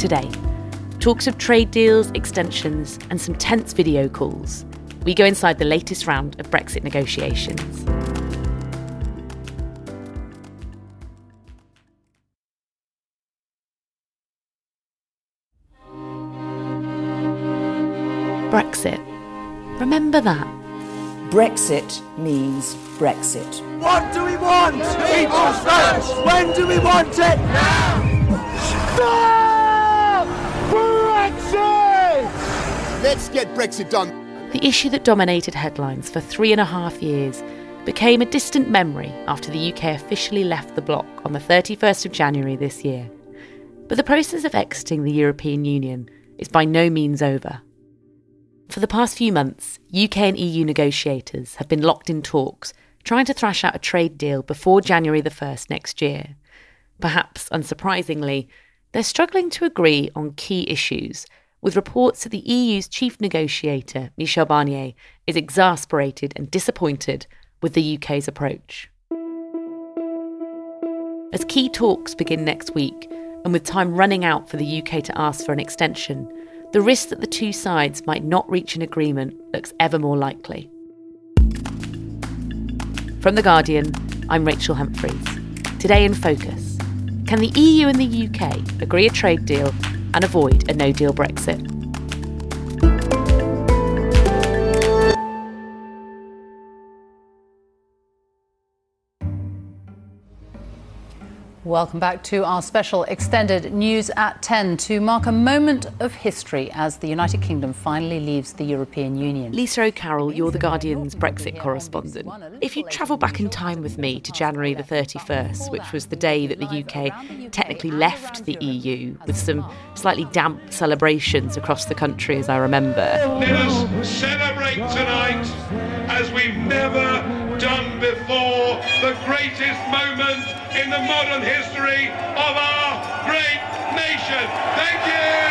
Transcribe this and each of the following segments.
Today, talks of trade deals, extensions, and some tense video calls. We go inside the latest round of Brexit negotiations. Brexit. Remember that. Brexit means Brexit. What do we want? People's votes! When do we want it? Now! Stop! Brexit! Let's get Brexit done. The issue that dominated headlines for 3.5 years became a distant memory after the UK officially left the bloc on the 31st of January this year. But the process of exiting the European Union is by no means over. For the past few months, UK and EU negotiators have been locked in talks, trying to thrash out a trade deal before January the 1st next year. Perhaps unsurprisingly, they're struggling to agree on key issues, with reports that the EU's chief negotiator, Michel Barnier, is exasperated and disappointed with the UK's approach. As key talks begin next week, and with time running out for the UK to ask for an extension, the risk that the two sides might not reach an agreement looks ever more likely. From The Guardian, I'm Rachel Humphreys. Today in Focus, can the EU and the UK agree a trade deal and avoid a no-deal Brexit? Welcome back to our special extended news at 10 to mark a moment of history as the United Kingdom finally leaves the European Union. Lisa O'Carroll, you're The Guardian's Brexit correspondent. If you travel back in time with me to January the 31st, which was the day that the UK technically left the EU, with some slightly damp celebrations across the country, as I remember. Let us celebrate tonight as we've never done before, the greatest moment in the modern history of our great nation. Thank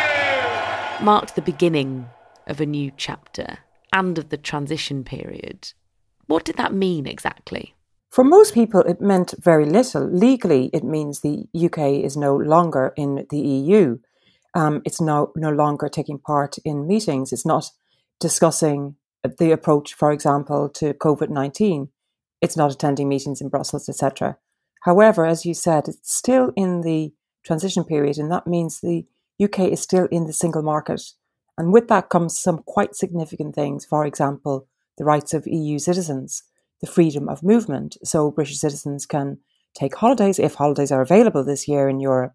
you! Marked the beginning of a new chapter and of the transition period. What did that mean exactly? For most people, it meant very little. Legally, it means the UK is no longer in the EU. It's no longer taking part in meetings. It's not discussing the approach, for example, to COVID-19. It's not attending meetings in Brussels, etc. However, as you said, it's still in the transition period, and that means the UK is still in the single market. And with that comes some quite significant things. For example, the rights of EU citizens, the freedom of movement. So British citizens can take holidays, if holidays are available this year in Europe,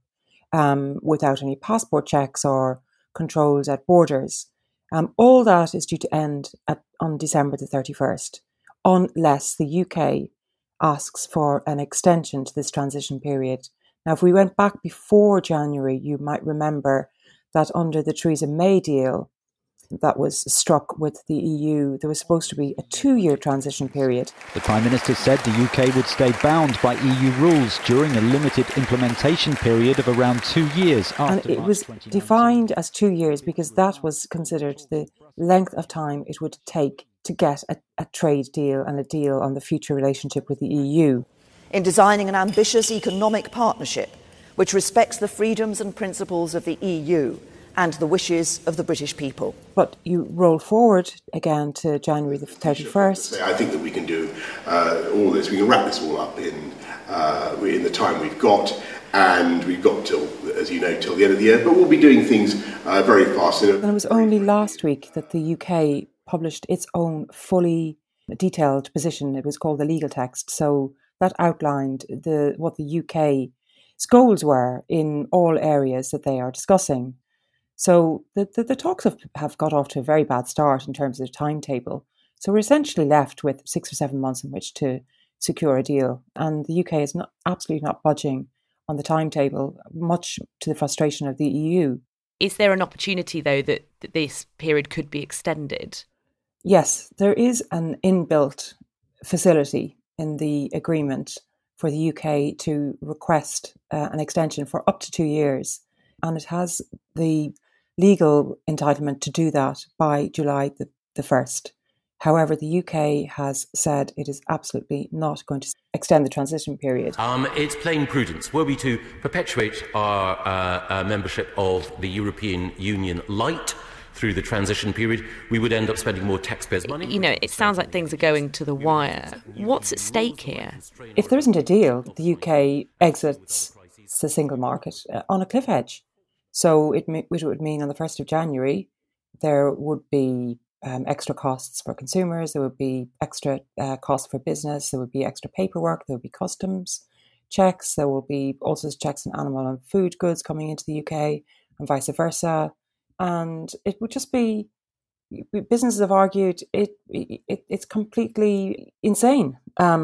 without any passport checks or controls at borders. All that is due to end on December the 31st, unless the UK asks for an extension to this transition period. Now, if we went back before January, you might remember that under the Theresa May deal that was struck with the EU, there was supposed to be a 2-year transition period. The Prime Minister said the UK would stay bound by EU rules during a limited implementation period of around 2 years after And it was defined as 2 years because that was considered the length of time it would take to get a trade deal and a deal on the future relationship with the EU. In designing an ambitious economic partnership which respects the freedoms and principles of the EU and the wishes of the British people. But you roll forward again to January the 31st. I think that we can do all this, we can wrap this all up in the time we've got, and we've got till, as you know, till the end of the year, but we'll be doing things very fast. And it was only last week that the UK published its own fully detailed position. It was called the legal text. So that outlined what the UK's goals were in all areas that they are discussing. So the talks have got off to a very bad start in terms of the timetable. So we're essentially left with 6 or 7 months in which to secure a deal. And the UK is absolutely not budging on the timetable, much to the frustration of the EU. Is there an opportunity, though, that this period could be extended? Yes, there is an inbuilt facility in the agreement for the UK to request an extension for up to 2 years. And it has the legal entitlement to do that by July the 1st. However, the UK has said it is absolutely not going to extend the transition period. It's plain prudence. Were we to perpetuate our membership of the European Union light through the transition period, we would end up spending more taxpayers' money. You know, it sounds like things are going to the wire. What's at stake here? If there isn't a deal, the UK exits the single market on a cliff edge. So it would mean on the 1st of January, there would be extra costs for consumers, there would be extra costs for business, there would be extra paperwork, there would be customs checks, there will be all sorts of checks on animal and food goods coming into the UK and vice versa. And it would just be, businesses have argued, it's completely insane,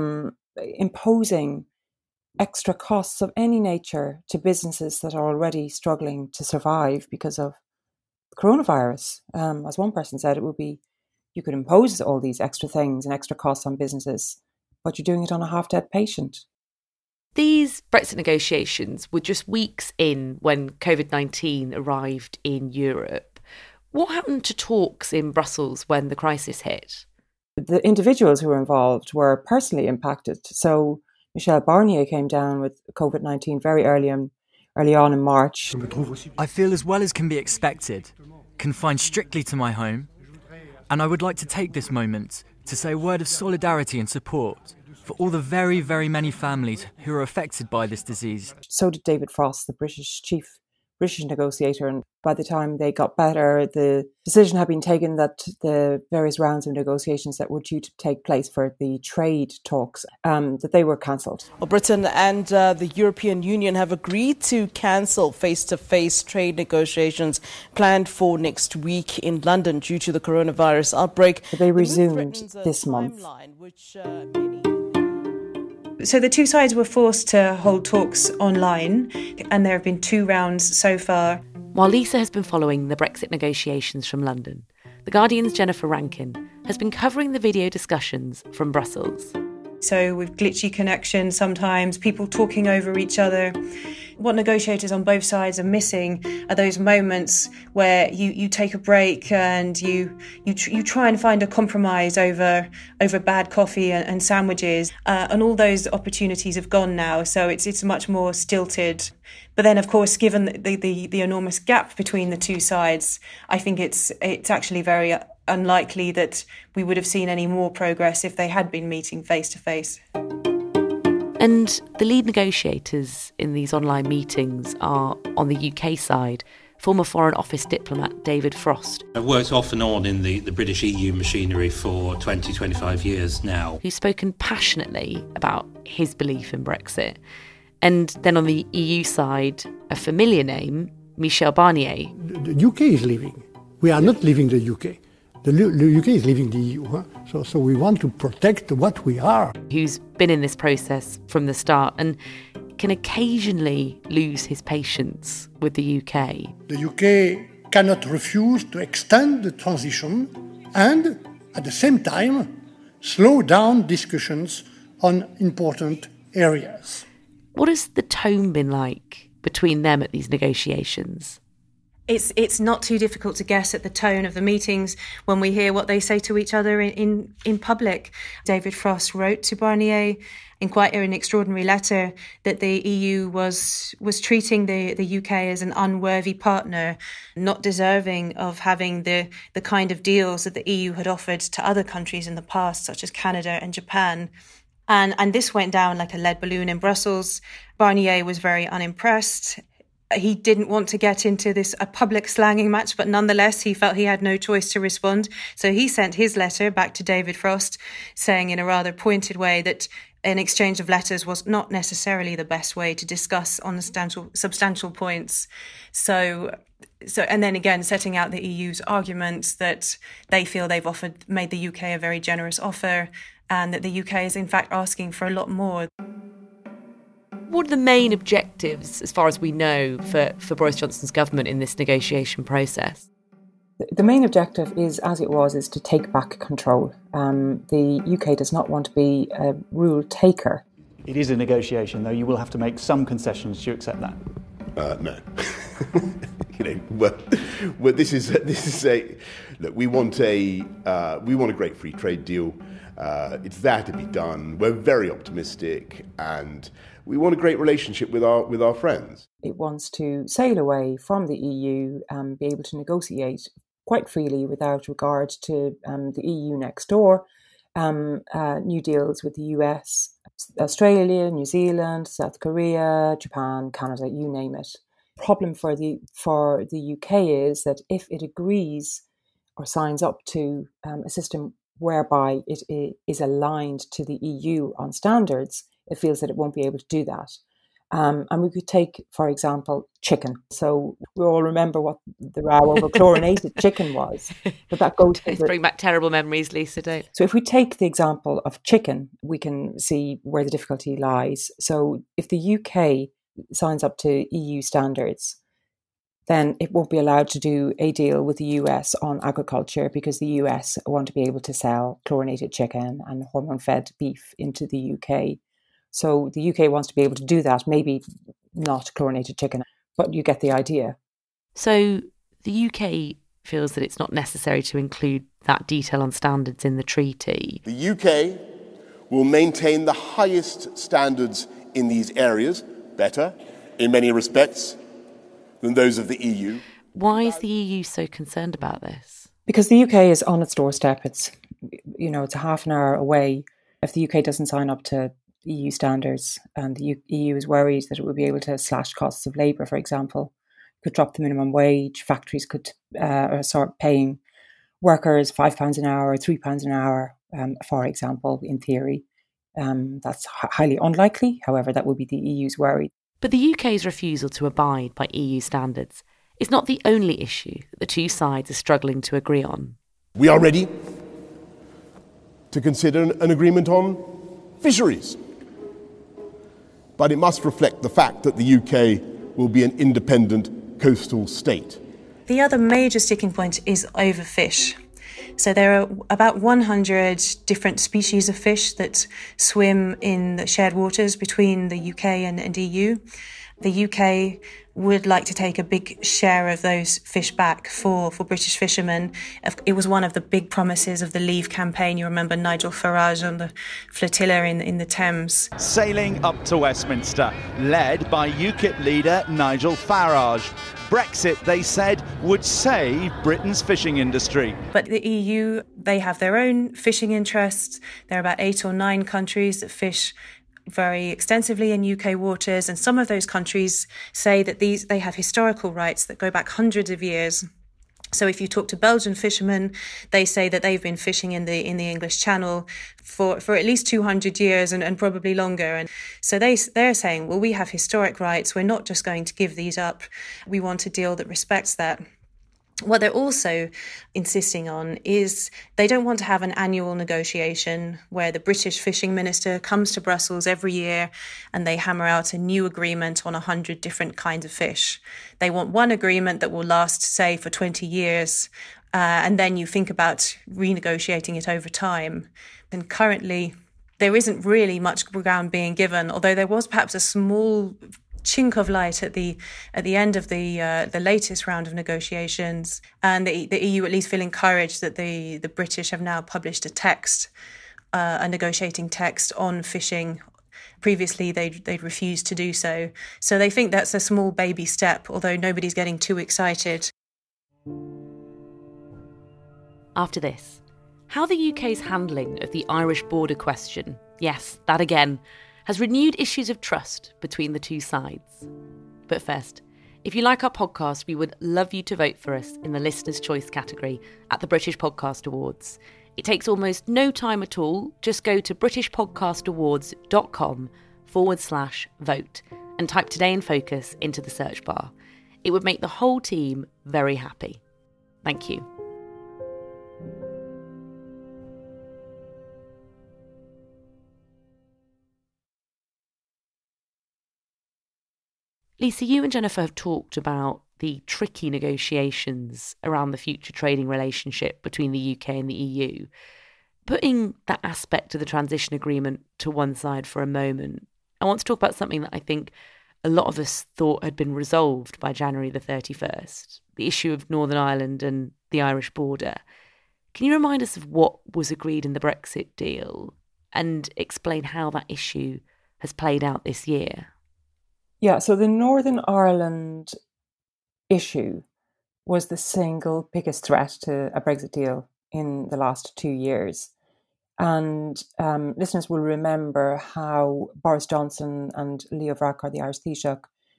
imposing extra costs of any nature to businesses that are already struggling to survive because of coronavirus. As one person said, it would be, you could impose all these extra things and extra costs on businesses, but you're doing it on a half-dead patient. These Brexit negotiations were just weeks in when COVID-19 arrived in Europe. What happened to talks in Brussels when the crisis hit? The individuals who were involved were personally impacted. So Michel Barnier came down with COVID-19 very early on in March. I feel as well as can be expected, confined strictly to my home, and I would like to take this moment to say a word of solidarity and support for all the very, very many families who are affected by this disease. So did David Frost, the British negotiator, and by the time they got better, the decision had been taken that the various rounds of negotiations that were due to take place for the trade talks, that they were cancelled. Well, Britain and the European Union have agreed to cancel face-to-face trade negotiations planned for next week in London due to the coronavirus outbreak. They resumed this month. So the two sides were forced to hold talks online, and there have been 2 rounds so far. While Lisa has been following the Brexit negotiations from London, The Guardian's Jennifer Rankin has been covering the video discussions from Brussels. So with glitchy connection sometimes, people talking over each other. What negotiators on both sides are missing are those moments where you take a break and you try and find a compromise over bad coffee and sandwiches. And all those opportunities have gone now, so it's much more stilted. But then, of course, given the enormous gap between the two sides, I think it's actually very unlikely that we would have seen any more progress if they had been meeting face to face. And the lead negotiators in these online meetings are, on the UK side, former Foreign Office diplomat David Frost. I've worked off and on in the British EU machinery for 25 years now. Who's spoken passionately about his belief in Brexit. And then on the EU side, a familiar name, Michel Barnier. The UK is leaving. We are not leaving the UK. The UK is leaving the EU, so we want to protect what we are. Who's been in this process from the start and can occasionally lose his patience with the UK. The UK cannot refuse to extend the transition and, at the same time, slow down discussions on important areas. What has the tone been like between them at these negotiations? It's not too difficult to guess at the tone of the meetings when we hear what they say to each other in public. David Frost wrote to Barnier in quite an extraordinary letter that the EU was treating the UK as an unworthy partner, not deserving of having the kind of deals that the EU had offered to other countries in the past, such as Canada and Japan. And this went down like a lead balloon in Brussels. Barnier was very unimpressed. He didn't want to get into a public slanging match, but nonetheless, he felt he had no choice to respond. So he sent his letter back to David Frost, saying in a rather pointed way that an exchange of letters was not necessarily the best way to discuss on the substantial points. So, and then again, setting out the EU's arguments that they feel they've made the UK a very generous offer, and that the UK is in fact asking for a lot more. What are the main objectives, as far as we know, for Boris Johnson's government in this negotiation process? The main objective is to take back control. The UK does not want to be a rule taker. It is a negotiation, though. You will have to make some concessions. Do you accept that? No. This is a look. We want a great free trade deal. It's there to be done. We're very optimistic, and we want a great relationship with our friends. It wants to sail away from the EU and be able to negotiate quite freely without regard to the EU next door. New deals with the US, Australia, New Zealand, South Korea, Japan, Canada, you name it. Problem for the UK is that if it agrees or signs up to a system whereby it is aligned to the EU on standards, it feels that it won't be able to do that. And we could take, for example, chicken. So we all remember what the row over chlorinated chicken was. But that goes to bring back terrible memories, Lisa, don't. So if we take the example of chicken, we can see where the difficulty lies. So if the UK signs up to EU standards, then it won't be allowed to do a deal with the US on agriculture because the US want to be able to sell chlorinated chicken and hormone-fed beef into the UK. So the UK wants to be able to do that, maybe not chlorinated chicken, but you get the idea. So the UK feels that it's not necessary to include that detail on standards in the treaty. The UK will maintain the highest standards in these areas, better, in many respects, than those of the EU. Why is the EU so concerned about this? Because the UK is on its doorstep. It's a half an hour away. If the UK doesn't sign up to EU standards, and the EU is worried that it would be able to slash costs of labour, for example, could drop the minimum wage, factories could start paying workers £5 an hour, £3 an hour, for example, in theory. That's highly unlikely. However, that would be the EU's worry. But the UK's refusal to abide by EU standards is not the only issue that the two sides are struggling to agree on. We are ready to consider an agreement on fisheries. But it must reflect the fact that the UK will be an independent coastal state. The other major sticking point is overfish. So there are about 100 different species of fish that swim in the shared waters between the UK and EU. The UK would like to take a big share of those fish back for British fishermen. It was one of the big promises of the Leave campaign. You remember Nigel Farage on the flotilla in the Thames. Sailing up to Westminster, led by UKIP leader Nigel Farage. Brexit, they said, would save Britain's fishing industry. But the EU, they have their own fishing interests. There are about 8 or 9 countries that fish very extensively in UK waters, and some of those countries say that they have historical rights that go back hundreds of years. So if you talk to Belgian fishermen, they say that they've been fishing in the English Channel for at least 200 years and probably longer. And so they're saying, well, we have historic rights. We're not just going to give these up. We want a deal that respects that. What they're also insisting on is they don't want to have an annual negotiation where the British fishing minister comes to Brussels every year and they hammer out a new agreement on 100 different kinds of fish. They want one agreement that will last, say, for 20 years, and then you think about renegotiating it over time. And currently, there isn't really much ground being given, although there was perhaps a small chink of light at the end of the latest round of negotiations, and the EU at least feel encouraged that the British have now published a negotiating text on fishing. Previously, they'd refused to do so. So they think that's a small baby step, although nobody's getting too excited. After this, how the UK's handling of the Irish border question, yes, that again, has renewed issues of trust between the two sides. But first, if you like our podcast, we would love you to vote for us in the Listener's Choice category at the British Podcast Awards. It takes almost no time at all. Just go to britishpodcastawards.com/vote and type Today in Focus into the search bar. It would make the whole team very happy. Thank you. Lisa, you and Jennifer have talked about the tricky negotiations around the future trading relationship between the UK and the EU. Putting that aspect of the transition agreement to one side for a moment, I want to talk about something that I think a lot of us thought had been resolved by January the 31st, the issue of Northern Ireland and the Irish border. Can you remind us of what was agreed in the Brexit deal and explain how that issue has played out this year? Yeah, so the Northern Ireland issue was the single biggest threat to a Brexit deal in the last 2 years. And listeners will remember how Boris Johnson and Leo Varadkar, the Irish Taoiseach,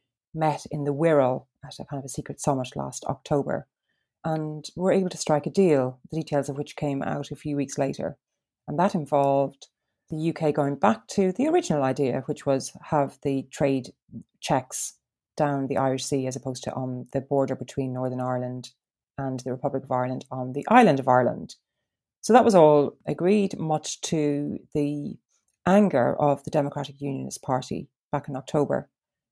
met in the Wirral at a kind of a secret summit last October and were able to strike a deal, the details of which came out a few weeks later. And that involved the UK going back to the original idea, which was have the trade checks down the Irish Sea as opposed to on the border between Northern Ireland and the Republic of Ireland on the island of Ireland. So that was all agreed, much to the anger of the Democratic Unionist Party back in October.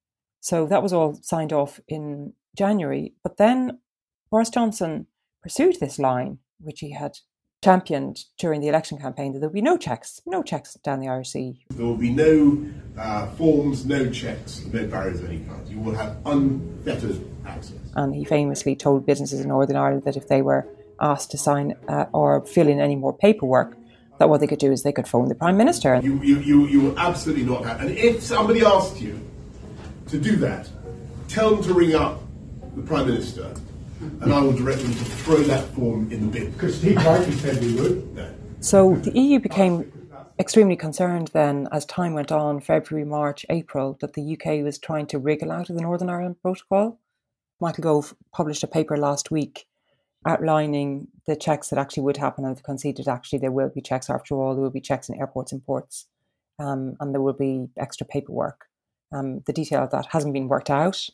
So that was all signed off in January. But then Boris Johnson pursued this line, which he had championed during the election campaign, that there would be no checks down the Irish Sea. There will be no forms, no checks, no barriers of any kind. You will have unfettered access. And he famously told businesses in Northern Ireland that if they were asked to sign or fill in any more paperwork, that what they could do is they could phone the Prime Minister. You will absolutely not have. And if somebody asked you to do that, tell them to ring up the Prime Minister, and I will direct them to throw that form in the bin. Because Steve Harvey said we would. No. So the EU became extremely concerned then as time went on, February, March, April, that the UK was trying to wriggle out of the Northern Ireland Protocol. Michael Gove published a paper last week outlining the checks that actually would happen, and conceded actually there will be checks after all. There will be checks in airports and ports, and there will be extra paperwork. The detail of that hasn't been worked out,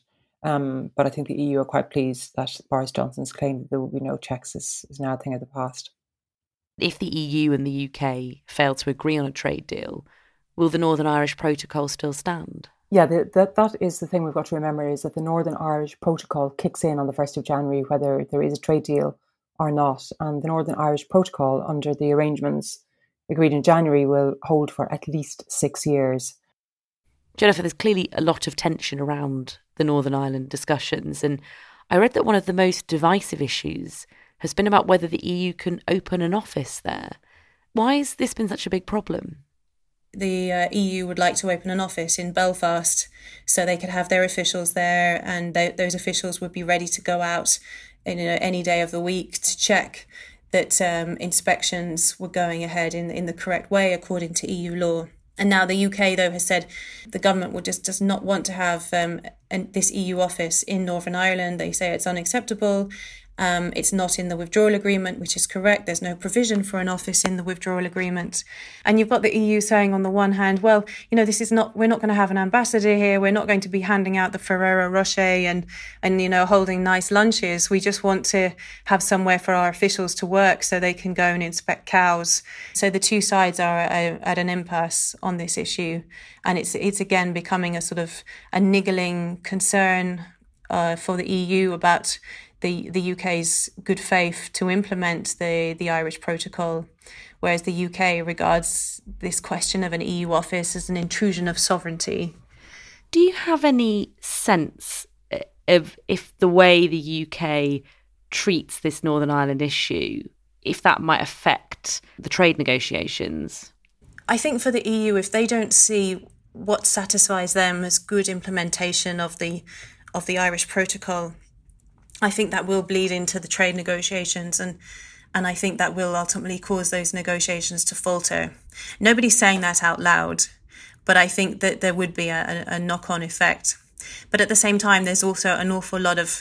but I think the EU are quite pleased that Boris Johnson's claim that there will be no checks is now a thing of the past. If the EU and the UK fail to agree on a trade deal, will the Northern Irish Protocol still stand? Yeah, that is the thing we've got to remember, is that the Northern Irish Protocol kicks in on the 1st of January, whether there is a trade deal or not. And the Northern Irish Protocol, under the arrangements agreed in January, will hold for at least 6 years. Jennifer, there's clearly a lot of tension around the Northern Ireland discussions. And I read that one of the most divisive issues has been about whether the EU can open an office there. Why has this been such a big problem? The EU would like to open an office in Belfast so they could have their officials there, and those officials would be ready to go out any day of the week to check that inspections were going ahead in the correct way according to EU law. And now the UK, though, has said the government does not want to have this EU office in Northern Ireland. They say it's unacceptable. It's not in the withdrawal agreement, which is correct. There's no provision for an office in the withdrawal agreement. And you've got the EU saying on the one hand, well, we're not going to have an ambassador here. We're not going to be handing out the Ferrero Rocher and holding nice lunches. We just want to have somewhere for our officials to work so they can go and inspect cows. So the two sides are at an impasse on this issue. And it's again becoming a sort of a niggling concern for the EU about the UK's good faith to implement the Irish Protocol, whereas the UK regards this question of an EU office as an intrusion of sovereignty. Do you have any sense of if the way the UK treats this Northern Ireland issue, if that might affect the trade negotiations? I think for the EU, if they don't see what satisfies them as good implementation of the Irish Protocol, I think that will bleed into the trade negotiations, and I think that will ultimately cause those negotiations to falter. Nobody's saying that out loud, but I think that there would be a knock-on effect. But at the same time, there's also an awful lot of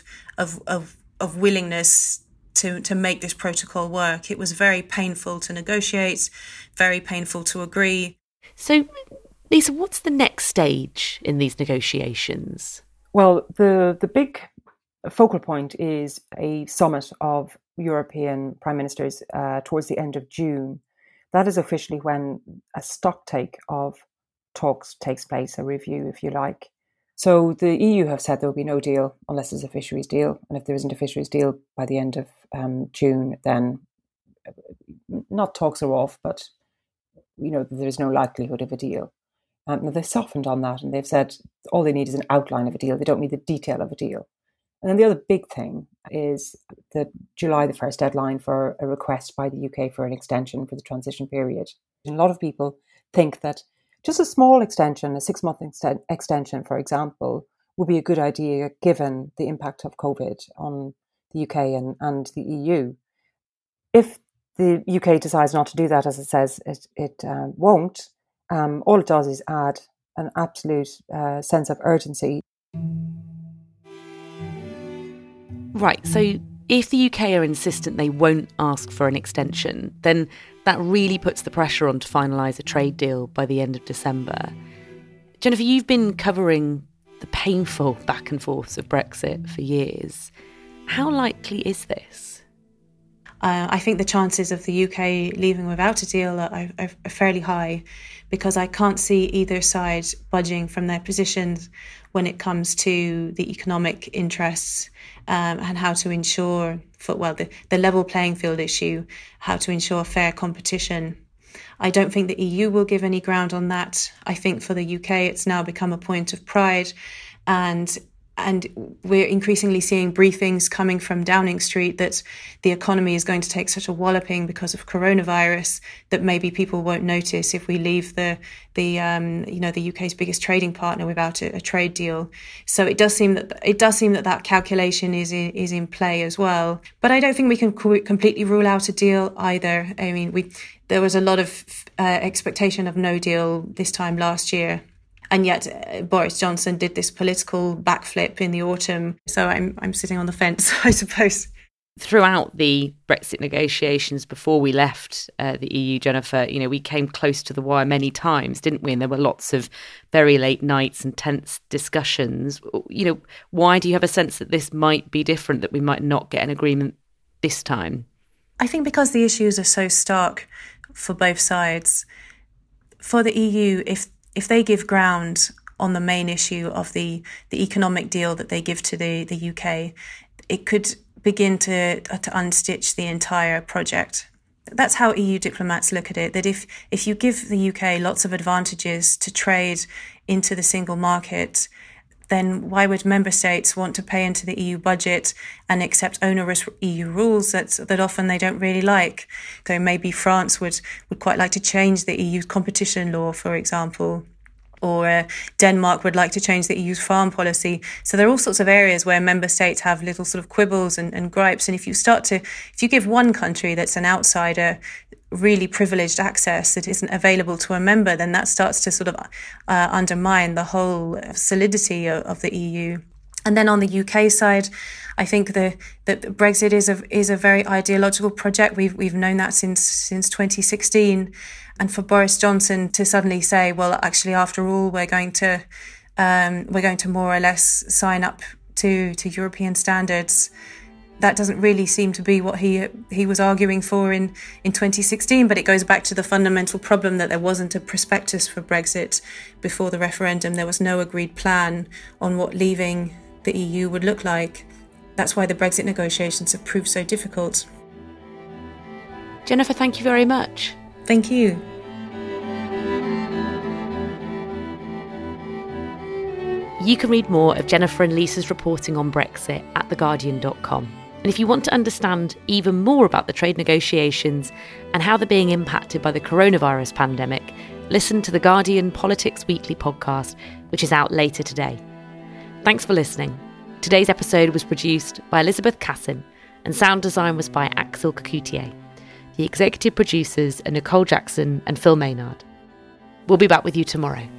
willingness to make this protocol work. It was very painful to negotiate, very painful to agree. So, Lisa, what's the next stage in these negotiations? Well, the big focal point is a summit of European prime ministers towards the end of June. That is officially when a stocktake of talks takes place, a review, if you like. So the EU have said there will be no deal unless there's a fisheries deal. And if there isn't a fisheries deal by the end of June, then not talks are off, but there's no likelihood of a deal. Now they've softened on that and they've said all they need is an outline of a deal. They don't need the detail of a deal. And then the other big thing is the July the 1st deadline for a request by the UK for an extension for the transition period. And a lot of people think that just a small extension, a 6-month extension, for example, would be a good idea given the impact of COVID on the UK and the EU. If the UK decides not to do that, as it says it won't, all it does is add an absolute sense of urgency. Right, so if the UK are insistent they won't ask for an extension, then that really puts the pressure on to finalise a trade deal by the end of December. Jennifer, you've been covering the painful back and forths of Brexit for years. How likely is this? I think the chances of the UK leaving without a deal are fairly high, because I can't see either side budging from their positions when it comes to the economic interests and how to ensure, the level playing field issue, how to ensure fair competition. I don't think the EU will give any ground on that. I think for the UK, it's now become a point of pride, and we're increasingly seeing briefings coming from Downing Street that the economy is going to take such a walloping because of coronavirus that maybe people won't notice if we leave the UK's biggest trading partner without a trade deal. So it does seem that calculation is in play as well. But I don't think we can completely rule out a deal either. I mean, there was a lot of expectation of no deal this time last year. And yet Boris Johnson did this political backflip in the autumn. So I'm sitting on the fence, I suppose. Throughout the Brexit negotiations before we left the EU, Jennifer, we came close to the wire many times, didn't we? And there were lots of very late nights and tense discussions. Why do you have a sense that this might be different, that we might not get an agreement this time? I think because the issues are so stark for both sides. For the EU, if they give ground on the main issue of the economic deal that they give to the UK, it could begin to unstitch the entire project. That's how EU diplomats look at it, that if you give the UK lots of advantages to trade into the single market, then why would member states want to pay into the EU budget and accept onerous EU rules that often they don't really like? So maybe France would quite like to change the EU's competition law, for example, or Denmark would like to change the EU's farm policy. So there are all sorts of areas where member states have little sort of quibbles and gripes. And if you give one country that's an outsider really privileged access that isn't available to a member, then that starts to sort of undermine the whole solidity of the EU. And then on the UK side, I think that Brexit is a very ideological project. We've known that since 2016. And for Boris Johnson to suddenly say, well, actually, after all, we're going to more or less sign up to European standards, that doesn't really seem to be what he was arguing for in 2016. But it goes back to the fundamental problem that there wasn't a prospectus for Brexit before the referendum. There was no agreed plan on what leaving the EU would look like. That's why the Brexit negotiations have proved so difficult. Jennifer, thank you very much. Thank you. You can read more of Jennifer and Lisa's reporting on Brexit at theguardian.com. And if you want to understand even more about the trade negotiations and how they're being impacted by the coronavirus pandemic, listen to the Guardian Politics Weekly podcast, which is out later today. Thanks for listening. Today's episode was produced by Elizabeth Cassin and sound design was by Axel Kakoutié. The executive producers are Nicole Jackson and Phil Maynard. We'll be back with you tomorrow.